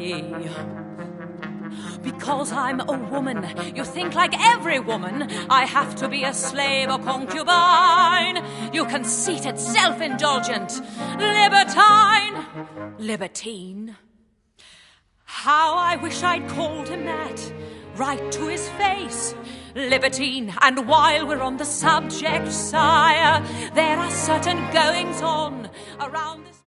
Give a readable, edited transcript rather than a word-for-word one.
me. Because I'm a woman, you think like every woman I have to be a slave or concubine. You conceited, self-indulgent, libertine. How I wish I'd called him that, right to his face. Libertine. And while we're on the subject, sire, there are certain goings-on around this